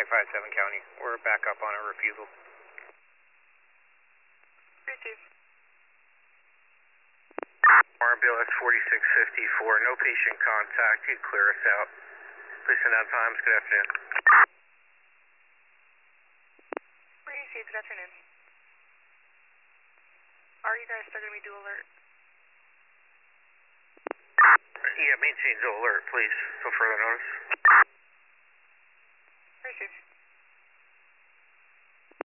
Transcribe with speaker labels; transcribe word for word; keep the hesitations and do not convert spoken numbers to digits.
Speaker 1: five seven County. We're back up on a refusal.
Speaker 2: Receive.
Speaker 3: R B L S forty-six fifty-four, no patient contact. You can clear us out. Please send out times. Good afternoon.
Speaker 2: Receive. Good afternoon. Are you guys still going to be dual alert?
Speaker 3: Yeah, maintain dual alert, please. So further notice.
Speaker 2: Receive.